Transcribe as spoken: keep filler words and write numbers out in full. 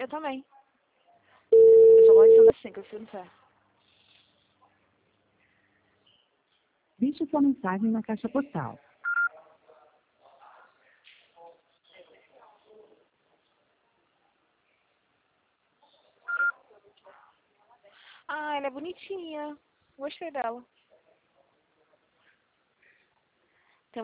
Eu também. Eu só gosto de andar assim, que eu fico no pé. Deixe sua mensagem na caixa postal. Ah, ela é bonitinha. Gostei dela.